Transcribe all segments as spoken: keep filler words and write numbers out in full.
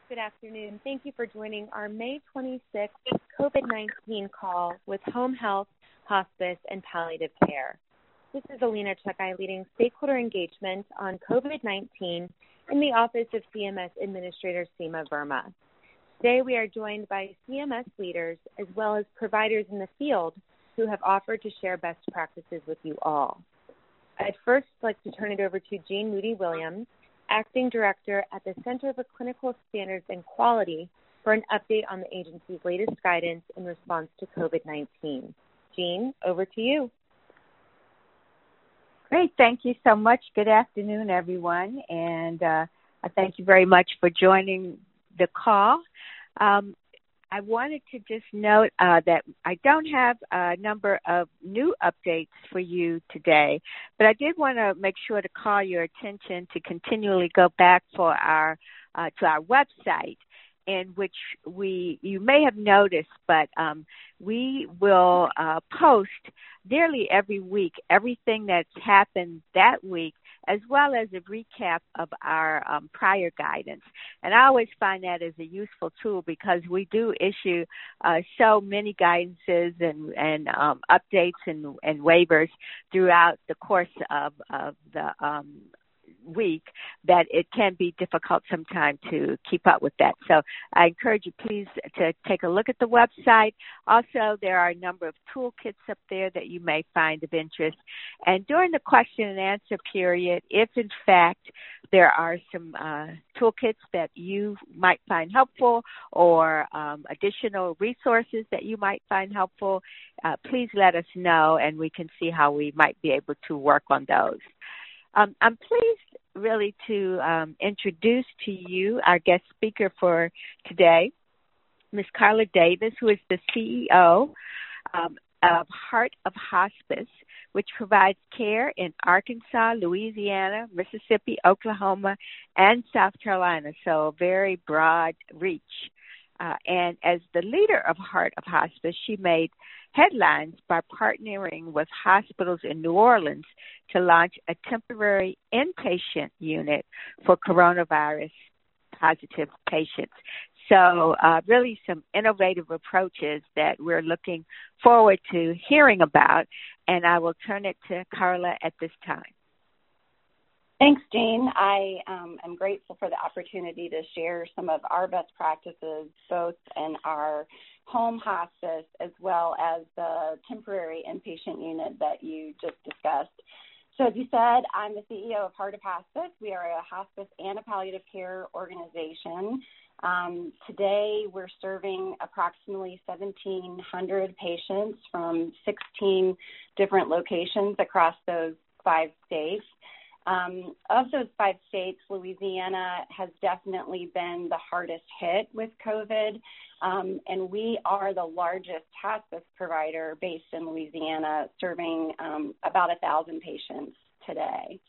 Good afternoon. Thank you for joining our May twenty-sixth COVID nineteen call with Home Health, Hospice, and Palliative Care. This is Alina Chekai leading stakeholder engagement on COVID nineteen in the Office of C M S Administrator Seema Verma. Today we are joined by C M S leaders as well as providers in the field who have offered to share best practices with you all. I'd first like to turn it over to Jean Moody-Williams, Acting Director at the Center for Clinical Standards and Quality, for an update on the agency's latest guidance in response to COVID nineteen. Jean, over to you. Great. Thank you so much. Good afternoon, everyone. And uh, I thank you very much for joining the call. Um, I wanted to just note uh, that I don't have a number of new updates for you today, but I did want to make sure to call your attention to continually go back for our uh, to our website, in which we you may have noticed, but um, we will uh, post nearly every week everything that's happened that week, as well as a recap of our um, prior guidance. And I always find that as a useful tool because we do issue uh, so many guidances and, and um, updates and, and waivers throughout the course of, of the um, week that it can be difficult sometimes to keep up with that. So I encourage you please to take a look at the website. Also, there are a number of toolkits up there that you may find of interest. And during the question and answer period, if in fact there are some uh, toolkits that you might find helpful or um, additional resources that you might find helpful, uh, please let us know and we can see how we might be able to work on those. Um, I'm pleased really to um, introduce to you our guest speaker for today, Miz Carla Davis, who is the C E O um, of Heart of Hospice, which provides care in Arkansas, Louisiana, Mississippi, Oklahoma, and South Carolina, so a very broad reach. Uh, and as the leader of Heart of Hospice, she made headlines by partnering with hospitals in New Orleans to launch a temporary inpatient unit for coronavirus positive patients. So uh, really some innovative approaches that we're looking forward to hearing about, and I will turn it to Carla at this time. Thanks, Jean. I um, am grateful for the opportunity to share some of our best practices, both in our home hospice as well as the temporary inpatient unit that you just discussed. So as you said, I'm the C E O of Heart of Hospice. We are a hospice and a palliative care organization. Um, today, we're serving approximately seventeen hundred patients from sixteen different locations across those five states. Um, of those five states, Louisiana has definitely been the hardest hit with COVID, um, and we are the largest hospice provider based in Louisiana, serving um, about one thousand patients today.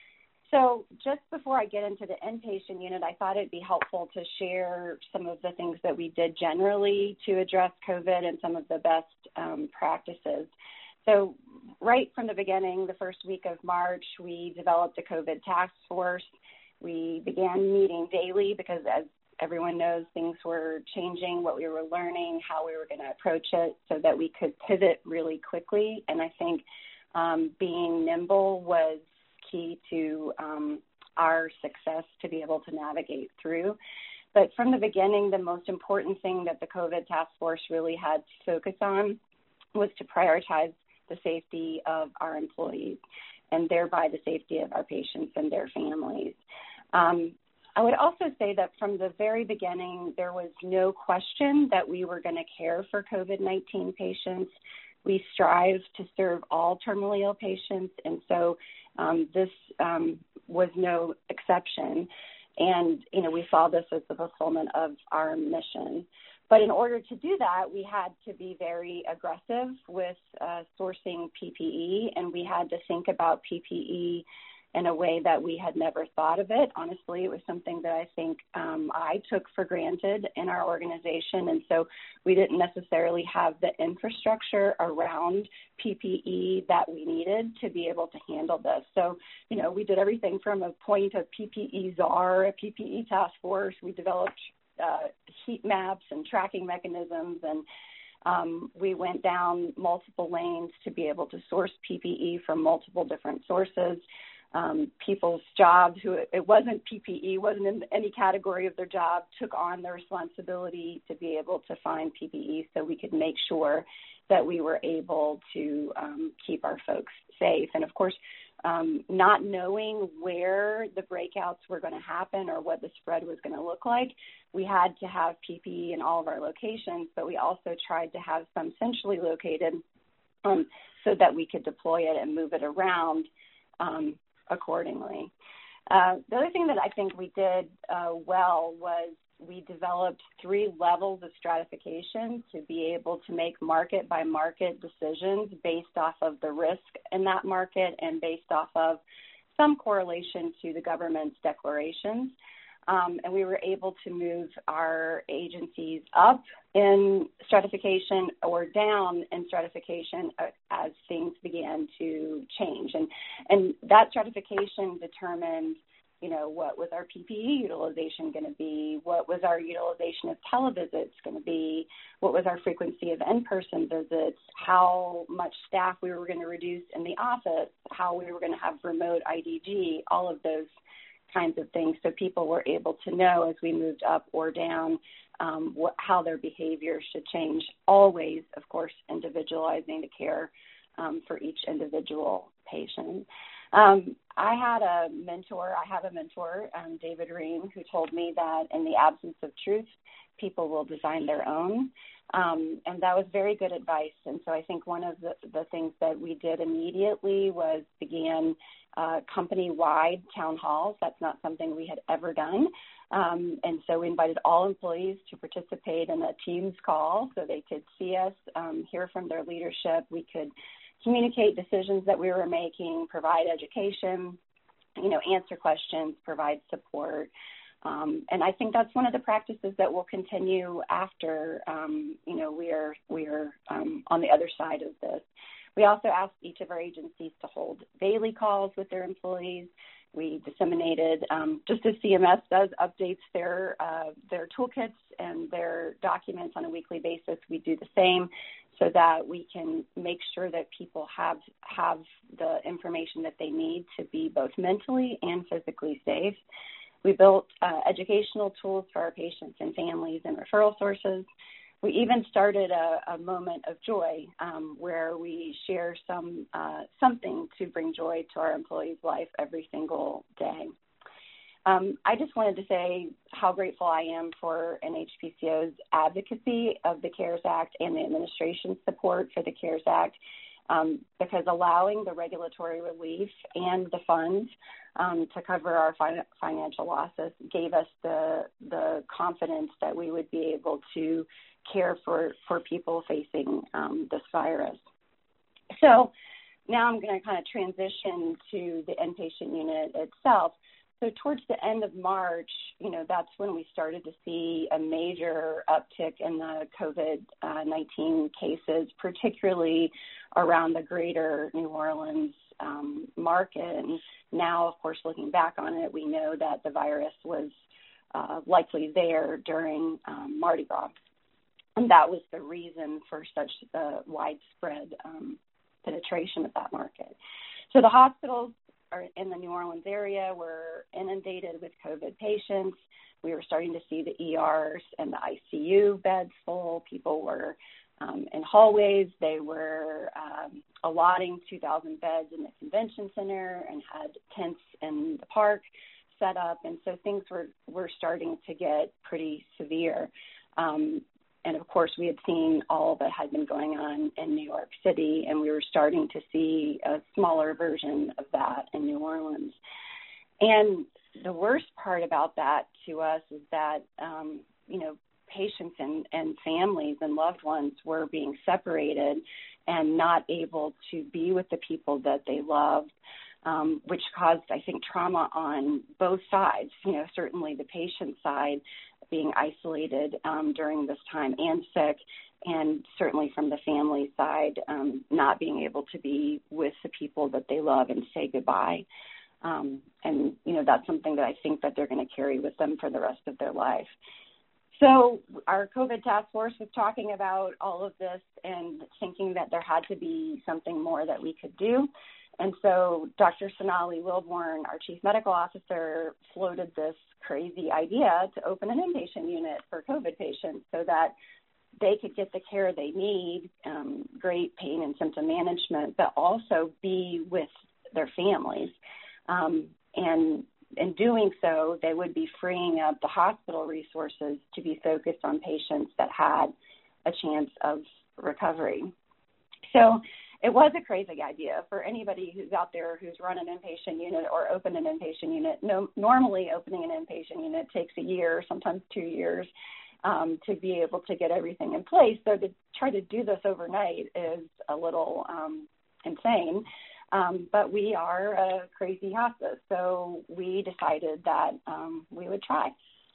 So just before I get into the inpatient unit, I thought it'd be helpful to share some of the things that we did generally to address COVID and some of the best um, practices. So right from the beginning, the first week of March, we developed a COVID task force. We began meeting daily because, as everyone knows, things were changing, what we were learning, how we were going to approach it so that we could pivot really quickly. And I think um, being nimble was key to um, our success to be able to navigate through. But from the beginning, the most important thing that the COVID task force really had to focus on was to prioritize the safety of our employees and thereby the safety of our patients and their families. Um, I would also say that from the very beginning, there was no question that we were going to care for COVID nineteen patients. We strive to serve all terminally ill patients, and so um, this um, was no exception. And, you know, we saw this as the fulfillment of our mission. But in order to do that, we had to be very aggressive with uh, sourcing P P E, and we had to think about P P E in a way that we had never thought of it. Honestly, it was something that I think um, I took for granted in our organization, and so we didn't necessarily have the infrastructure around P P E that we needed to be able to handle this. So, you know, we did everything from a point of P P E czar, a P P E task force. We developed uh, heat maps and tracking mechanisms, and um, we went down multiple lanes to be able to source P P E from multiple different sources. Um, people's jobs, who it wasn't P P E, wasn't in any category of their job, took on the responsibility to be able to find P P E so we could make sure that we were able to um, keep our folks safe. And of course, um, not knowing where the breakouts were going to happen or what the spread was going to look like, we had to have P P E in all of our locations, but we also tried to have some centrally located um, so that we could deploy it and move it around um, accordingly. Uh, the other thing that I think we did uh, well was we developed three levels of stratification to be able to make market by market decisions based off of the risk in that market and based off of some correlation to the government's declarations. Um, and we were able to move our agencies up in stratification or down in stratification as things began to change. And, and that stratification determined, you know, what was our P P E utilization going to be? What was our utilization of televisits going to be? What was our frequency of in-person visits? How much staff we were going to reduce in the office? How we were going to have remote I D G? All of those kinds of things, so people were able to know as we moved up or down um, what, how their behavior should change, always, of course, individualizing the care um, for each individual patient. Um, I had a mentor, I have a mentor, um, David Ream, who told me that in the absence of truth, people will design their own. Um, and that was very good advice. And so I think one of the, the things that we did immediately was began uh, company-wide town halls. That's not something we had ever done. Um, and so we invited all employees to participate in a Teams call so they could see us, um, hear from their leadership. We could communicate decisions that we were making, provide education, you know, answer questions, provide support. Um, and I think that's one of the practices that will continue after, um, you know, we are, we are um, on the other side of this. We also asked each of our agencies to hold daily calls with their employees. We disseminated, um, just as C M S does, updates their uh, their toolkits and their documents on a weekly basis. We do the same so that we can make sure that people have have the information that they need to be both mentally and physically safe. We built uh, educational tools for our patients and families and referral sources. We even started a, a moment of joy um, where we share some uh, something to bring joy to our employees' life every single day. Um, I just wanted to say how grateful I am for N H P C O's advocacy of the CARES Act and the administration's support for the CARES Act, um, because allowing the regulatory relief and the funds um, to cover our fin- financial losses gave us the the confidence that we would be able to care for, for people facing um, this virus. So now I'm going to kind of transition to the inpatient unit itself. So towards the end of March, you know, that's when we started to see a major uptick in the COVID nineteen cases, particularly around the greater New Orleans um, market. And now, of course, looking back on it, we know that the virus was uh, likely there during um, Mardi Gras. And that was the reason for such uh, widespread um, penetration of that market. So the hospitals are in the New Orleans area were inundated with COVID patients. We were starting to see the E Rs and the I C U beds full. People were um, in hallways. They were um, allotting two thousand beds in the convention center and had tents in the park set up. And so things were, were starting to get pretty severe. Um, And, of course, we had seen all that had been going on in New York City, and we were starting to see a smaller version of that in New Orleans. And the worst part about that to us is that, um, you know, patients and, and families and loved ones were being separated and not able to be with the people that they loved, um, which caused, I think, trauma on both sides, you know, certainly the patient side, being isolated um, during this time and sick, and certainly from the family side, um, not being able to be with the people that they love and say goodbye. Um, and, you know, that's something that I think that they're going to carry with them for the rest of their life. So our COVID task force was talking about all of this and thinking that there had to be something more that we could do. And so Doctor Sonali Wilborn, our chief medical officer, floated this crazy idea to open an inpatient unit for COVID patients so that they could get the care they need, um, great pain and symptom management, but also be with their families. Um, and in doing so, they would be freeing up the hospital resources to be focused on patients that had a chance of recovery. So it was a crazy idea for anybody who's out there who's run an inpatient unit or opened an inpatient unit. No, normally opening an inpatient unit takes a year, sometimes two years, um, to be able to get everything in place. So to try to do this overnight is a little um, insane. Um, but we are a crazy hospice, so we decided that um, we would try.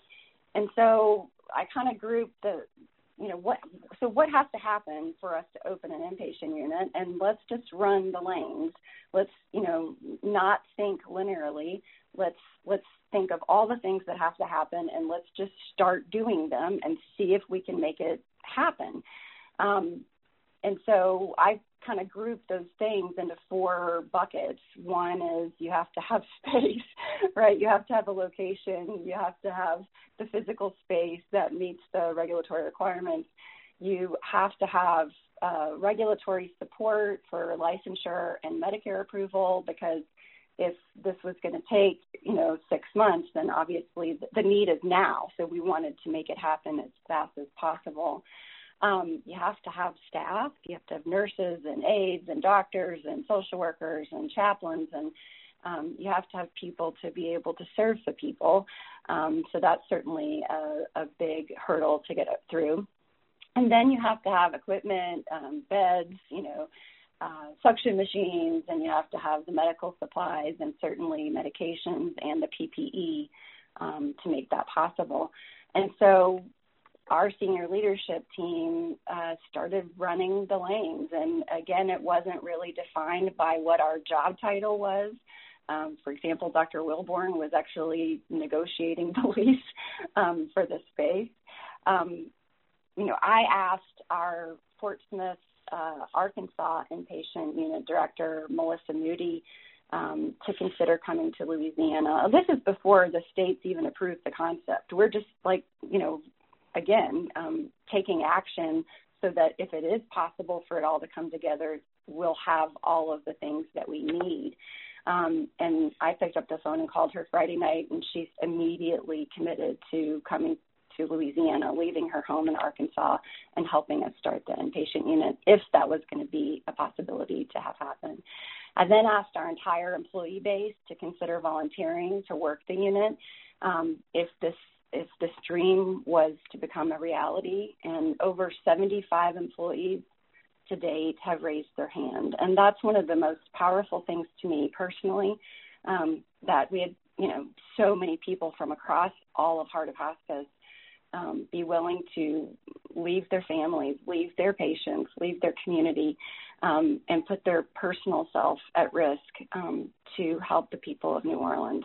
And so I kind of grouped the, you know, what, so what has to happen for us to open an inpatient unit, and let's just run the lanes. Let's, you know, not think linearly. Let's, let's think of all the things that have to happen, and let's just start doing them and see if we can make it happen. Um, and so I kind of group those things into four buckets. One is you have to have space, right? You have to have a location. You have to have the physical space that meets the regulatory requirements. You have to have uh, regulatory support for licensure and Medicare approval, because if this was going to take, you know, six months, then obviously the need is now. So we wanted to make it happen as fast as possible. Um, you have to have staff. You have to have nurses and aides and doctors and social workers and chaplains, and um, you have to have people to be able to serve the people. Um, so that's certainly a, a big hurdle to get through. And then you have to have equipment, um, beds, you know, uh, suction machines, and you have to have the medical supplies and certainly medications and the P P E um, to make that possible. And so our senior leadership team uh, started running the lanes. And again, it wasn't really defined by what our job title was. Um, for example, Doctor Wilborn was actually negotiating the lease um, for the space. Um, you know, I asked our Fort Smith, uh, Arkansas inpatient unit director, Melissa Moody, um, to consider coming to Louisiana. This is before the states even approved the concept. We're just like, you know, again, um, taking action so that if it is possible for it all to come together, we'll have all of the things that we need. Um, and I picked up the phone and called her Friday night, and she's immediately committed to coming to Louisiana, leaving her home in Arkansas and helping us start the inpatient unit, if that was going to be a possibility to have happen. I then asked our entire employee base to consider volunteering to work the unit um, if this if this dream was to become a reality, and over seventy-five employees to date have raised their hand. And that's one of the most powerful things to me personally, um, that we had, you know, so many people from across all of Heart of Hospice um, be willing to leave their families, leave their patients, leave their community, um, and put their personal self at risk um, to help the people of New Orleans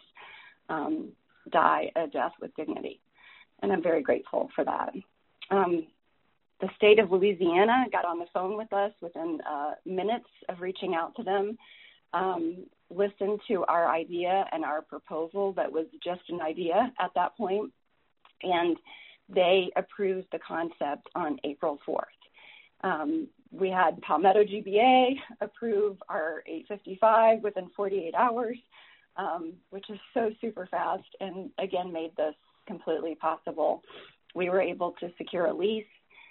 um, die a death with dignity. And I'm very grateful for that. Um, the state of Louisiana got on the phone with us within uh, minutes of reaching out to them, um, listened to our idea and our proposal that was just an idea at that point, and they approved the concept on April fourth. Um, we had Palmetto G B A approve our eight fifty-five within forty-eight hours. Um, which is so super fast, and again made this completely possible. We were able to secure a lease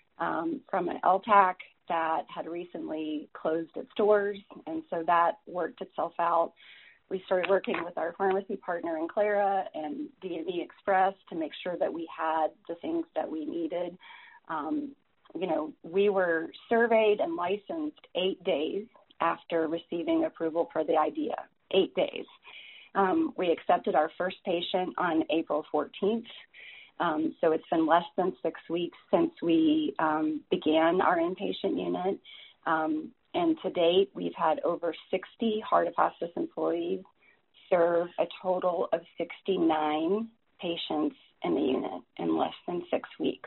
um, from an L T A C that had recently closed its doors, and so that worked itself out. We started working with our pharmacy partner in Clara and D and E Express to make sure that we had the things that we needed. Um, you know, we were surveyed and licensed eight days after receiving approval for the idea, eight days. Um, we accepted our first patient on April fourteenth. Um, so it's been less than six weeks since we um, began our inpatient unit. Um, and to date, we've had over sixty Heart of Hospice employees serve a total of sixty-nine patients in the unit in less than six weeks.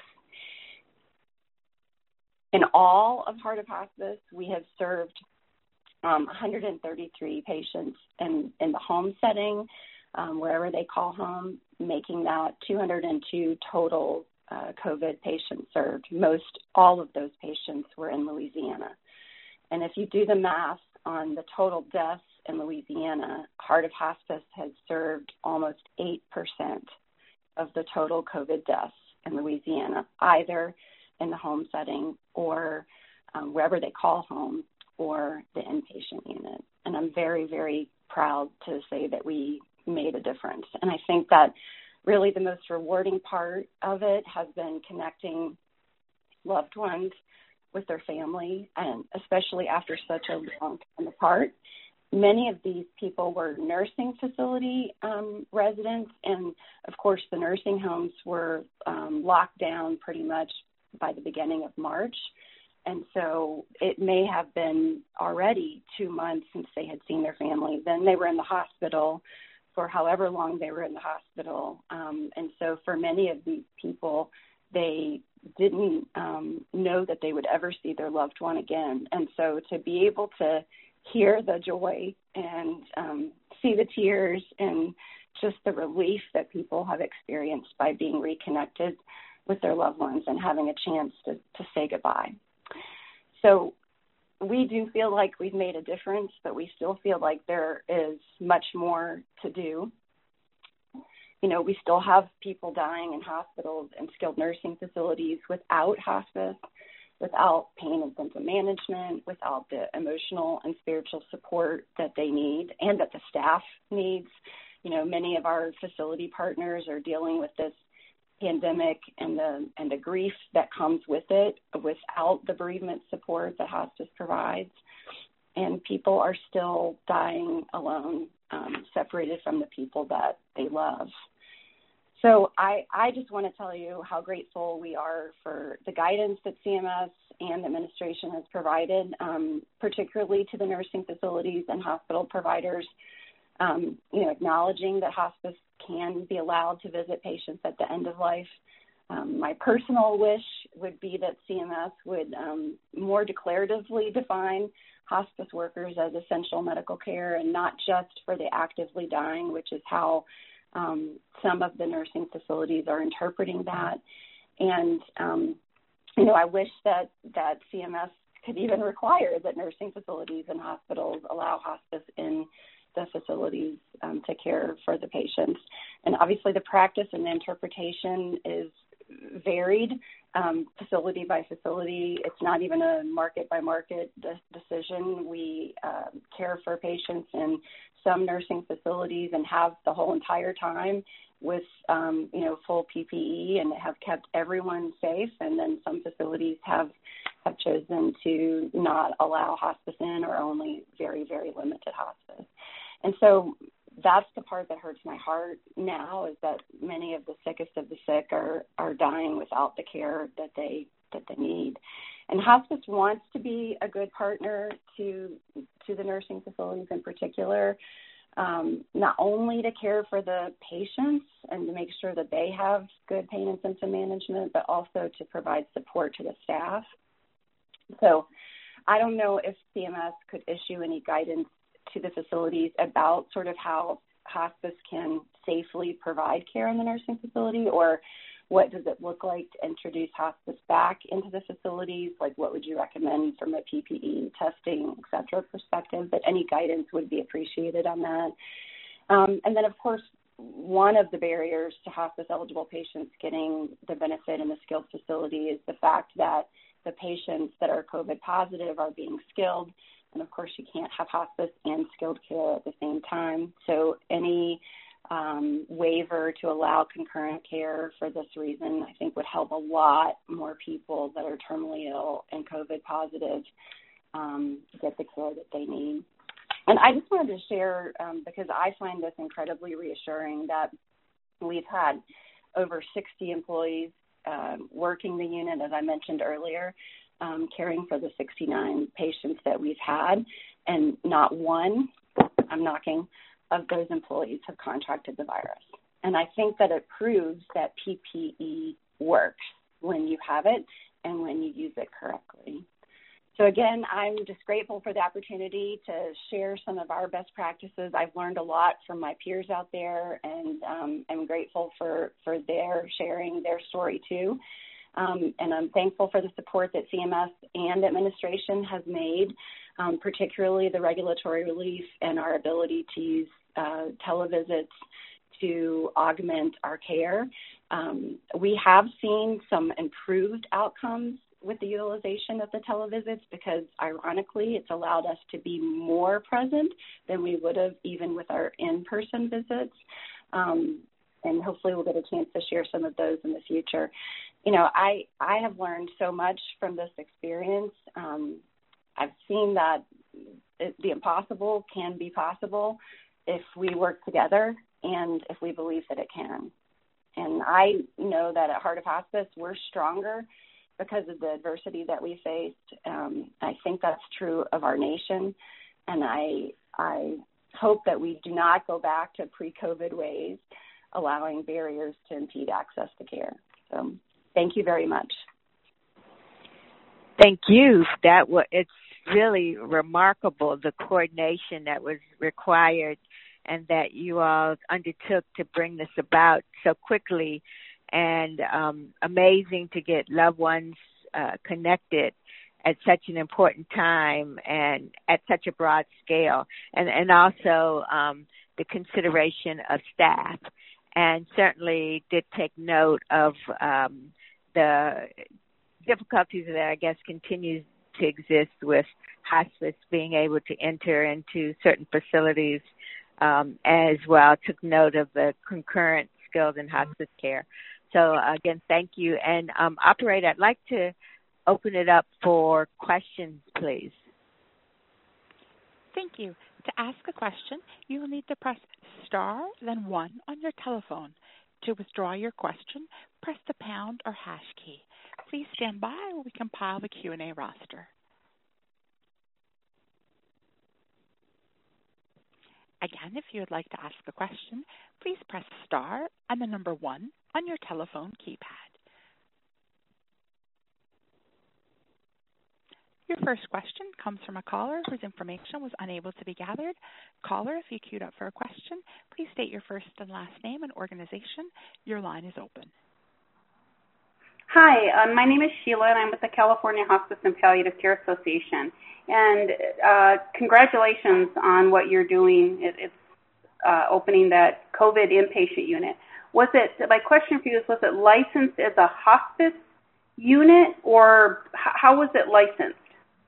In all of Heart of Hospice, we have served um, one hundred thirty-three patients in, in the home setting, um, wherever they call home, making that two hundred two total uh, COVID patients served. Most all of those patients were in Louisiana. And if you do the math on the total deaths in Louisiana, Heart of Hospice has served almost eight percent of the total COVID deaths in Louisiana, either in the home setting or um, wherever they call home or the inpatient unit. And I'm very, very proud to say that we made a difference. And I think that really the most rewarding part of it has been connecting loved ones with their family, and especially after such a long time apart. Many of these people were nursing facility um, residents, and of course the nursing homes were um, locked down pretty much by the beginning of March. And so it may have been already two months since they had seen their family. Then they were in the hospital for however long they were in the hospital. Um, and so for many of these people, they didn't um, know that they would ever see their loved one again. And so to be able to hear the joy and um, see the tears and just the relief that people have experienced by being reconnected with their loved ones and having a chance to, to say goodbye. So we do feel like we've made a difference, but we still feel like there is much more to do. You know, we still have people dying in hospitals and skilled nursing facilities without hospice, without pain and symptom management, without the emotional and spiritual support that they need and that the staff needs. You know, many of our facility partners are dealing with this pandemic and the and the grief that comes with it without the bereavement support that hospice provides. And people are still dying alone, um, separated from the people that they love. So I, I just want to tell you how grateful we are for the guidance that C M S and the administration has provided, um, particularly to the nursing facilities and hospital providers, um, you know, acknowledging that hospice can be allowed to visit patients at the end of life. Um, my personal wish would be that C M S would um, more declaratively define hospice workers as essential medical care and not just for the actively dying, which is how um, some of the nursing facilities are interpreting that. And, um, you know, I wish that, that C M S could even require that nursing facilities and hospitals allow hospice in the facilities um, to care for the patients. And obviously the practice and the interpretation is varied um, facility by facility. It's not even a market by market de- decision. We uh, care for patients in some nursing facilities and have the whole entire time with, um, you know, full P P E and have kept everyone safe. And then some facilities have, have chosen to not allow hospice in or only very, very limited hospice. And so that's the part that hurts my heart now, is that many of the sickest of the sick are, are dying without the care that they that they need. And hospice wants to be a good partner to to the nursing facilities in particular, um, not only to care for the patients and to make sure that they have good pain and symptom management, but also to provide support to the staff. So I don't know if C M S could issue any guidance to the facilities about sort of how hospice can safely provide care in the nursing facility, or what does it look like to introduce hospice back into the facilities? Like, what would you recommend from a P P E testing, et cetera, perspective? But any guidance would be appreciated on that. Um, and then, of course, one of the barriers to hospice eligible patients getting the benefit in the skilled facility is the fact that the patients that are COVID positive are being skilled. And of course, you can't have hospice and skilled care at the same time. So any um, waiver to allow concurrent care for this reason, I think, would help a lot more people that are terminally ill and COVID positive um, get the care that they need. And I just wanted to share, um, because I find this incredibly reassuring, that we've had over sixty employees uh, working the unit, as I mentioned earlier, Um, caring for the sixty-nine patients that we've had, and not one, I'm knocking, of those employees have contracted the virus. And I think that it proves that P P E works when you have it and when you use it correctly. So again, I'm just grateful for the opportunity to share some of our best practices. I've learned a lot from my peers out there, and um, I'm grateful for, for their sharing their story too. Um, and I'm thankful for the support that C M S and administration has made, um, particularly the regulatory relief and our ability to use uh, televisits to augment our care. Um, we have seen some improved outcomes with the utilization of the televisits because, ironically, it's allowed us to be more present than we would have even with our in-person visits. Um, and hopefully we'll get a chance to share some of those in the future. You know, I, I have learned so much from this experience. Um, I've seen that it, the impossible can be possible if we work together and if we believe that it can. And I know that at Heart of Hospice, we're stronger because of the adversity that we faced. Um, I think that's true of our nation, and I I hope that we do not go back to pre-COVID ways, allowing barriers to impede access to care. So thank you very much. Thank you. That was, it's really remarkable, the coordination that was required and that you all undertook to bring this about so quickly, and um, amazing to get loved ones uh, connected at such an important time and at such a broad scale, and, and also um, the consideration of staff, and certainly did take note of um, the difficulties that I guess continues to exist with hospice being able to enter into certain facilities, um, as well. Took note of the concurrent skilled in hospice care. So, again, thank you. And, um, Operator, I'd like to open it up for questions, please. Thank you. To ask a question, you will need to press star, then one on your telephone. To withdraw your question, press the pound or hash key. Please stand by while we compile the Q and A roster. Again, if you would like to ask a question, please press star and the number one on your telephone keypad. Your first question comes from a caller whose information was unable to be gathered. Caller, if you queued up for a question, please state your first and last name and organization. Your line is open. Hi, uh, my name is Sheila, and I'm with the California Hospice and Palliative Care Association. And uh, congratulations on what you're doing. It, it's uh, opening that COVID inpatient unit. Was it? My question for you is: was it licensed as a hospice unit, or h- how was it licensed?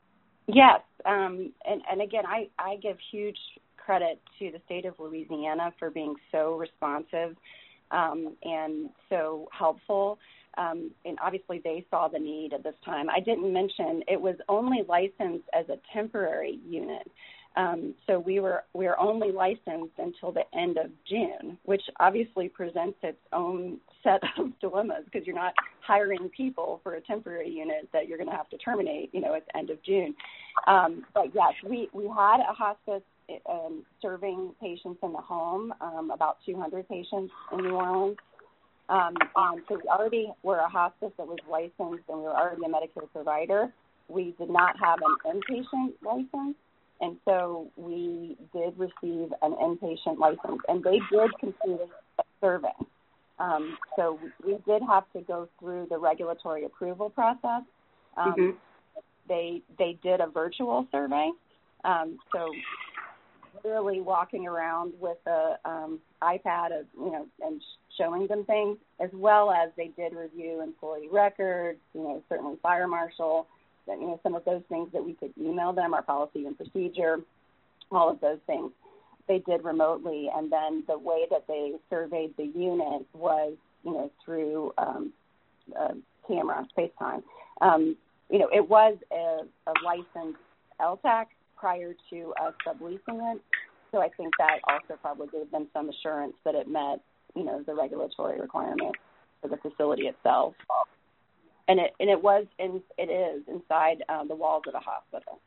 Yes, um, and, and again, I, I give huge credit to the state of Louisiana for being so responsive um, and so helpful. Um, and obviously they saw the need at this time. I didn't mention it was only licensed as a temporary unit. Um, so we were we were only licensed until the end of June, which obviously presents its own set of dilemmas because you're not hiring people for a temporary unit that you're going to have to terminate, you know, at the end of June. Um, but yes, we, we had a hospice um, serving patients in the home, um, about two hundred patients in New Orleans. Um, and so we already were a hospice that was licensed, and we were already a Medicare provider. We did not have an inpatient license, and so we did receive an inpatient license, and they did complete a survey. Um, so we did have to go through the regulatory approval process. Um, mm-hmm. They they did a virtual survey, um, so literally walking around with a um, iPad, of, you know, and showing them things, as well as they did review employee records, you know, certainly fire marshal, you know, some of those things that we could email them, our policy and procedure, all of those things they did remotely. And then the way that they surveyed the unit was, you know, through um, a camera, FaceTime. Um, you know, it was a, a licensed L T A C prior to us subleasing it. So I think that also probably gave them some assurance that it met, you know, the regulatory requirements for the facility itself. And it and it was in it is inside um, the walls of a hospital.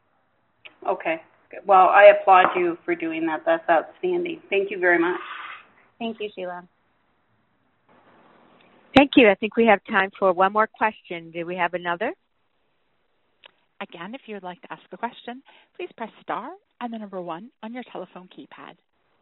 Okay. Well, I applaud you for doing that. That's outstanding. Thank you very much. Thank you, Sheila. Thank you. I think we have time for one more question. Do we have another? Again, if you would like to ask a question, please press star and the number one on your telephone keypad.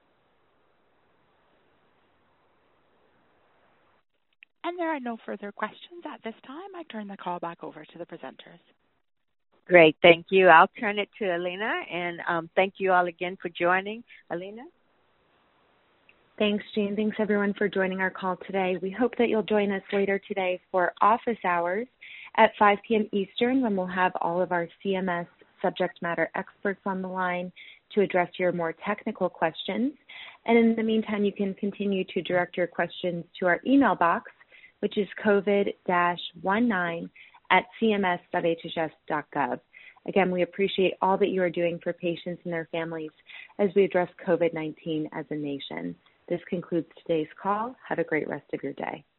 And there are no further questions at this time. I turn the call back over to the presenters. Great. Thank you. I'll turn it to Alina, and um, thank you all again for joining. Alina? Thanks, Jane. Thanks, everyone, for joining our call today. We hope that you'll join us later today for office hours at five p.m. Eastern, when we'll have all of our C M S subject matter experts on the line to address your more technical questions. And in the meantime, you can continue to direct your questions to our email box, which is covid nineteen at c m s dot h h s dot gov. Again, we appreciate all that you are doing for patients and their families as we address COVID nineteen as a nation. This concludes today's call. Have a great rest of your day.